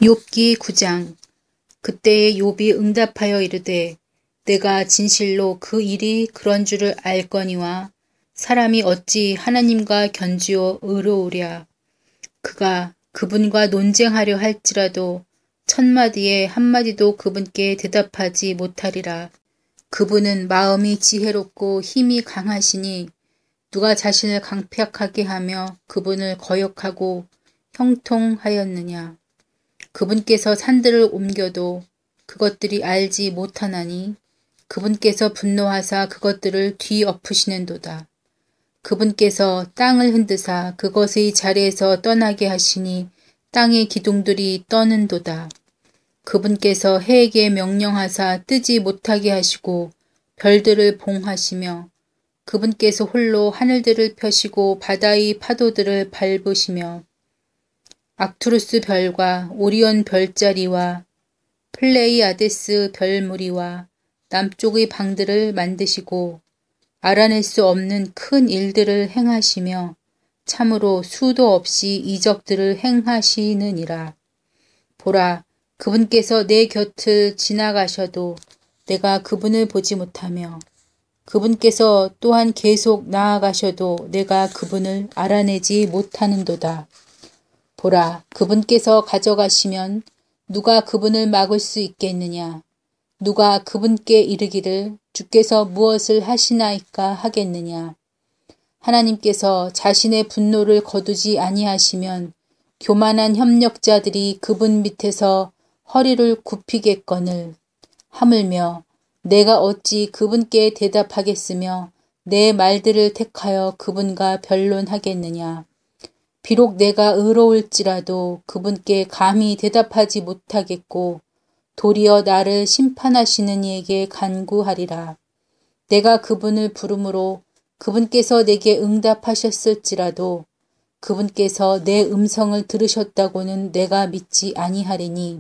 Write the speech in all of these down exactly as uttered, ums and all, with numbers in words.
욥기 구 장. 그때에 욥이 응답하여 이르되 내가 진실로 그 일이 그런 줄을 알거니와 사람이 어찌 하나님과 견지어 의로우랴. 그가 그분과 논쟁하려 할지라도 천마디에 한마디도 그분께 대답하지 못하리라. 그분은 마음이 지혜롭고 힘이 강하시니 누가 자신을 강팍하게 하며 그분을 거역하고 형통하였느냐. 그분께서 산들을 옮겨도 그것들이 알지 못하나니 그분께서 분노하사 그것들을 뒤엎으시는도다. 그분께서 땅을 흔드사 그것의 자리에서 떠나게 하시니 땅의 기둥들이 떠는도다. 그분께서 해에게 명령하사 뜨지 못하게 하시고 별들을 봉하시며 그분께서 홀로 하늘들을 펴시고 바다의 파도들을 밟으시며 악투루스 별과 오리온 별자리와 플레이아데스 별무리와 남쪽의 방들을 만드시고 알아낼 수 없는 큰 일들을 행하시며 참으로 수도 없이 이적들을 행하시느니라. 보라, 그분께서 내 곁을 지나가셔도 내가 그분을 보지 못하며 그분께서 또한 계속 나아가셔도 내가 그분을 알아내지 못하는도다. 보라, 그분께서 가져가시면 누가 그분을 막을 수 있겠느냐. 누가 그분께 이르기를 주께서 무엇을 하시나이까 하겠느냐. 하나님께서 자신의 분노를 거두지 아니하시면 교만한 협력자들이 그분 밑에서 허리를 굽히겠거늘. 하물며 내가 어찌 그분께 대답하겠으며 내 말들을 택하여 그분과 변론하겠느냐. 비록 내가 의로울지라도 그분께 감히 대답하지 못하겠고 도리어 나를 심판하시는 이에게 간구하리라. 내가 그분을 부르므로 그분께서 내게 응답하셨을지라도 그분께서 내 음성을 들으셨다고는 내가 믿지 아니하리니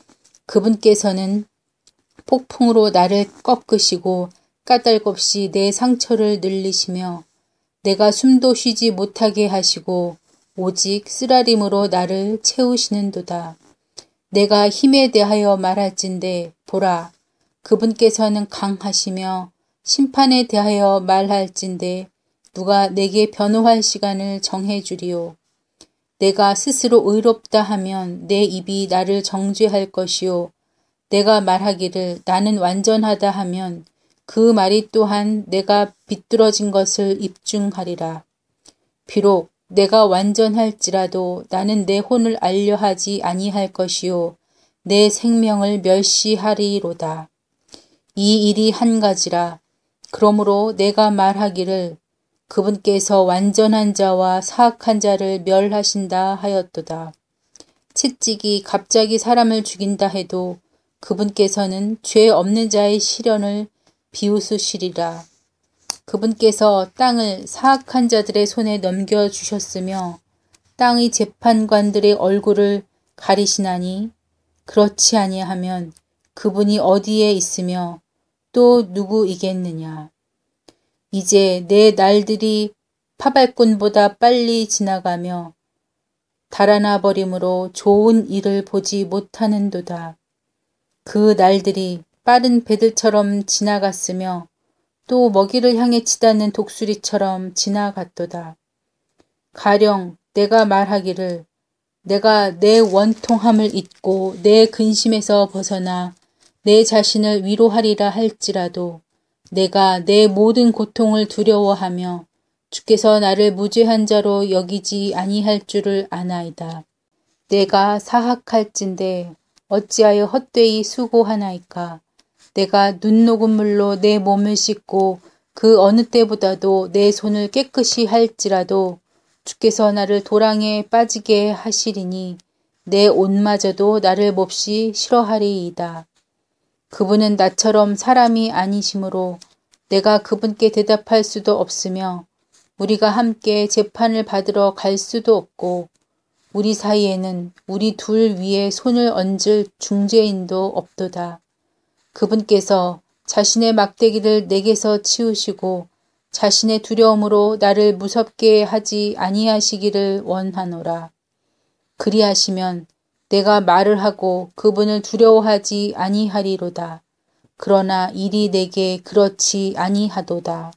그분께서는 폭풍으로 나를 꺾으시고 까닭없이 내 상처를 늘리시며 내가 숨도 쉬지 못하게 하시고 오직 쓰라림으로 나를 채우시는도다. 내가 힘에 대하여 말할진대 보라, 그분께서는 강하시며 심판에 대하여 말할진대 누가 내게 변호할 시간을 정해주리요. 내가 스스로 의롭다 하면 내 입이 나를 정죄할 것이요. 내가 말하기를 나는 완전하다 하면 그 말이 또한 내가 비뚤어진 것을 입증하리라. 비록 내가 완전할지라도 나는 내 혼을 알려하지 아니할 것이요 내 생명을 멸시하리로다. 이 일이 한 가지라. 그러므로 내가 말하기를 그분께서 완전한 자와 사악한 자를 멸하신다 하였도다. 채찍이 갑자기 사람을 죽인다 해도 그분께서는 죄 없는 자의 시련을 비웃으시리라. 그분께서 땅을 사악한 자들의 손에 넘겨주셨으며 땅의 재판관들의 얼굴을 가리시나니 그렇지 아니하면 그분이 어디에 있으며 또 누구이겠느냐. 이제 내 날들이 파발꾼보다 빨리 지나가며 달아나 버림으로 좋은 일을 보지 못하는도다. 그 날들이 빠른 배들처럼 지나갔으며 또 먹이를 향해 치닫는 독수리처럼 지나갔도다. 가령 내가 말하기를 내가 내 원통함을 잊고 내 근심에서 벗어나 내 자신을 위로하리라 할지라도 내가 내 모든 고통을 두려워하며 주께서 나를 무죄한 자로 여기지 아니할 줄을 아나이다. 내가 사학할진대 어찌하여 헛되이 수고하나이까. 내가 눈녹음물로 내 몸을 씻고 그 어느 때보다도 내 손을 깨끗이 할지라도 주께서 나를 도랑에 빠지게 하시리니 내 옷마저도 나를 몹시 싫어하리이다. 그분은 나처럼 사람이 아니시므로 내가 그분께 대답할 수도 없으며 우리가 함께 재판을 받으러 갈 수도 없고 우리 사이에는 우리 둘 위에 손을 얹을 중재인도 없도다. 그분께서 자신의 막대기를 내게서 치우시고 자신의 두려움으로 나를 무섭게 하지 아니하시기를 원하노라. 그리하시면 내가 말을 하고 그분을 두려워하지 아니하리로다. 그러나 일이 내게 그렇지 아니하도다.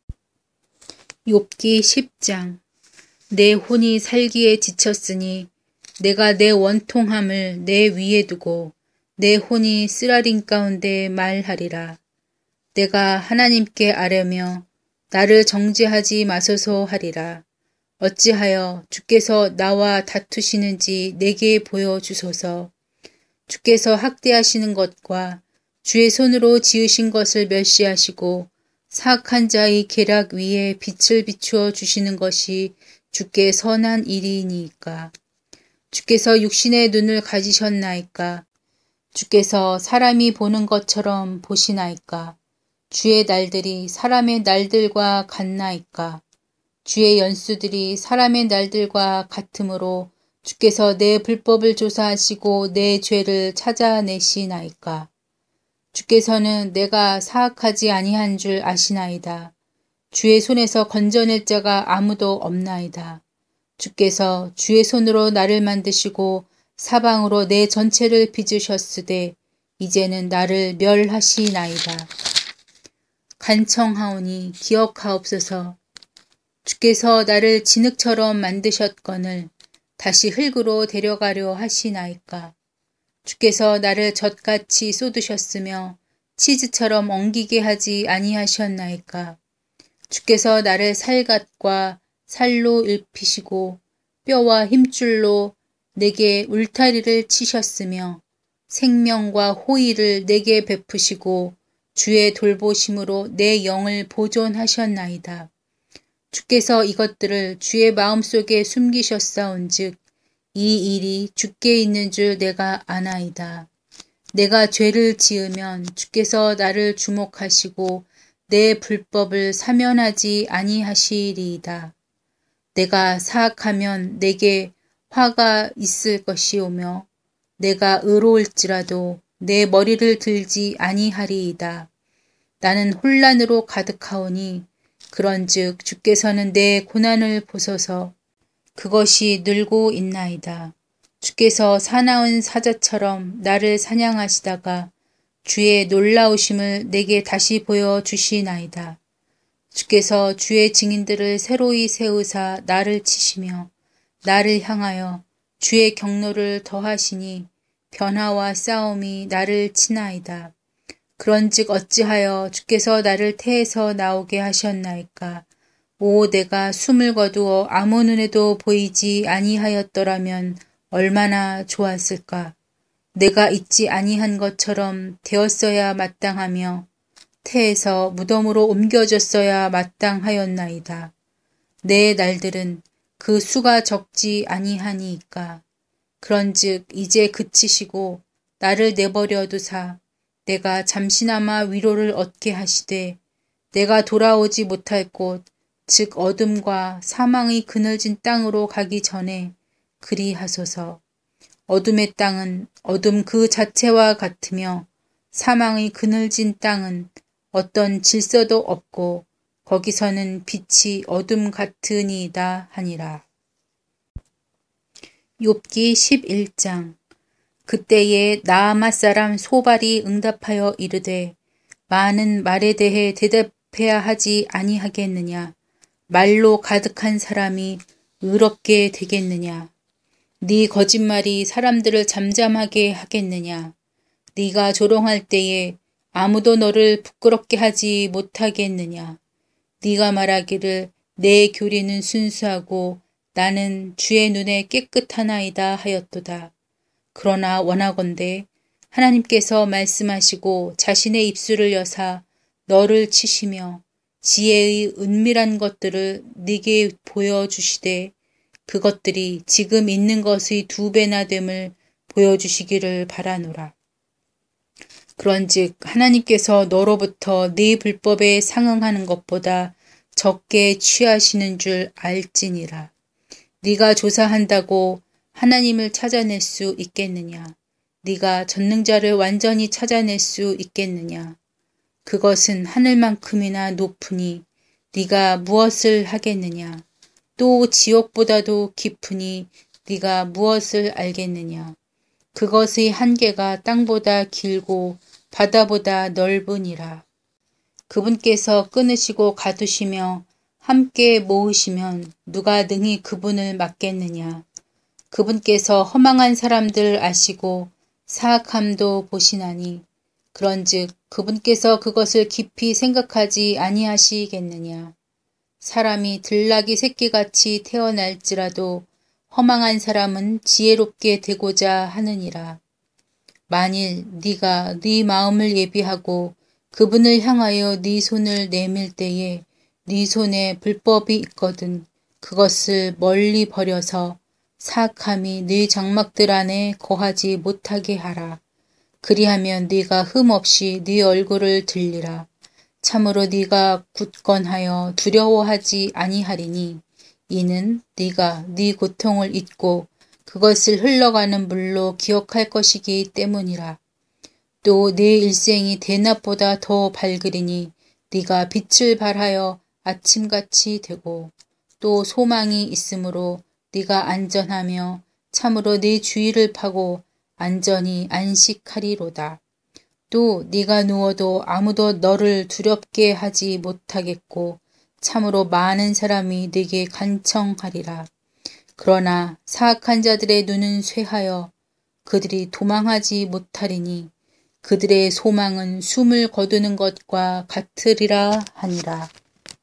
욥기 십 장. 내 혼이 살기에 지쳤으니 내가 내 원통함을 내 위에 두고 내 혼이 쓰라린 가운데 말하리라. 내가 하나님께 아뢰며 나를 정죄하지 마소서 하리라. 어찌하여 주께서 나와 다투시는지 내게 보여주소서. 주께서 학대하시는 것과 주의 손으로 지으신 것을 멸시하시고 사악한 자의 계략 위에 빛을 비추어 주시는 것이 주께 선한 일이니까. 주께서 육신의 눈을 가지셨나이까. 주께서 사람이 보는 것처럼 보시나이까. 주의 날들이 사람의 날들과 같나이까. 주의 연수들이 사람의 날들과 같으므로 주께서 내 불법을 조사하시고 내 죄를 찾아내시나이까. 주께서는 내가 사악하지 아니한 줄 아시나이다. 주의 손에서 건져낼 자가 아무도 없나이다. 주께서 주의 손으로 나를 만드시고 사방으로 내 전체를 빚으셨으되 이제는 나를 멸하시나이다. 간청하오니 기억하옵소서. 주께서 나를 진흙처럼 만드셨거늘 다시 흙으로 데려가려 하시나이까. 주께서 나를 젖같이 쏟으셨으며 치즈처럼 엉기게 하지 아니하셨나이까. 주께서 나를 살갗과 살로 입히시고 뼈와 힘줄로 내게 울타리를 치셨으며 생명과 호의를 내게 베푸시고 주의 돌보심으로 내 영을 보존하셨나이다. 주께서 이것들을 주의 마음속에 숨기셨사온즉 이 일이 주께 있는 줄 내가 아나이다. 내가 죄를 지으면 주께서 나를 주목하시고 내 불법을 사면하지 아니하시리이다. 내가 사악하면 내게 화가 있을 것이오며 내가 의로울지라도 내 머리를 들지 아니하리이다. 나는 혼란으로 가득하오니 그런즉 주께서는 내 고난을 보소서. 그것이 늘고 있나이다. 주께서 사나운 사자처럼 나를 사냥하시다가 주의 놀라우심을 내게 다시 보여주시나이다. 주께서 주의 증인들을 새로이 세우사 나를 치시며 나를 향하여 주의 경노를 더하시니 변화와 싸움이 나를 치나이다. 그런즉 어찌하여 주께서 나를 태에서 나오게 하셨나이까. 오 내가 숨을 거두어 아무 눈에도 보이지 아니하였더라면 얼마나 좋았을까. 내가 잊지 아니한 것처럼 되었어야 마땅하며 태에서 무덤으로 옮겨졌어야 마땅하였나이다. 내 날들은 그 수가 적지 아니하니까. 그런즉 이제 그치시고 나를 내버려 두사 내가 잠시나마 위로를 얻게 하시되 내가 돌아오지 못할 곳 즉 어둠과 사망의 그늘진 땅으로 가기 전에 그리하소서. 어둠의 땅은 어둠 그 자체와 같으며 사망의 그늘진 땅은 어떤 질서도 없고 거기서는 빛이 어둠 같으니이다 하니라. 욥기 십일 장. 그때에 나아마 사람 소발이 응답하여 이르되 많은 말에 대해 대답해야 하지 아니하겠느냐. 말로 가득한 사람이 의롭게 되겠느냐. 네 거짓말이 사람들을 잠잠하게 하겠느냐. 네가 조롱할 때에 아무도 너를 부끄럽게 하지 못하겠느냐. 네가 말하기를 내 교리는 순수하고 나는 주의 눈에 깨끗하나이다 하였도다. 그러나 원하건대 하나님께서 말씀하시고 자신의 입술을 여사 너를 치시며 지혜의 은밀한 것들을 네게 보여주시되 그것들이 지금 있는 것의 두 배나 됨을 보여주시기를 바라노라. 그런즉 하나님께서 너로부터 네 불법에 상응하는 것보다 적게 취하시는 줄 알지니라. 네가 조사한다고 하나님을 찾아낼 수 있겠느냐? 네가 전능자를 완전히 찾아낼 수 있겠느냐? 그것은 하늘만큼이나 높으니 네가 무엇을 하겠느냐? 또 지옥보다도 깊으니 네가 무엇을 알겠느냐? 그것의 한계가 땅보다 길고 바다보다 넓으니라. 그분께서 끊으시고 가두시며 함께 모으시면 누가 능히 그분을 막겠느냐. 그분께서 허망한 사람들 아시고 사악함도 보시나니 그런즉 그분께서 그것을 깊이 생각하지 아니하시겠느냐. 사람이 들나귀 새끼같이 태어날지라도 허망한 사람은 지혜롭게 되고자 하느니라. 만일 네가 네 마음을 예비하고 그분을 향하여 네 손을 내밀 때에 네 손에 불법이 있거든 그것을 멀리 버려서 사악함이 네 장막들 안에 거하지 못하게 하라. 그리하면 네가 흠없이 네 얼굴을 들리라. 참으로 네가 굳건하여 두려워하지 아니하리니 이는 네가 네 고통을 잊고 그것을 흘러가는 물로 기억할 것이기 때문이라. 또 네 일생이 대낮보다 더 밝으리니 네가 빛을 발하여 아침같이 되고 또 소망이 있으므로 네가 안전하며 참으로 네 주의를 파고 안전히 안식하리로다. 또 네가 누워도 아무도 너를 두렵게 하지 못하겠고 참으로 많은 사람이 네게 간청하리라. 그러나 사악한 자들의 눈은 쇠하여 그들이 도망하지 못하리니 그들의 소망은 숨을 거두는 것과 같으리라 하니라.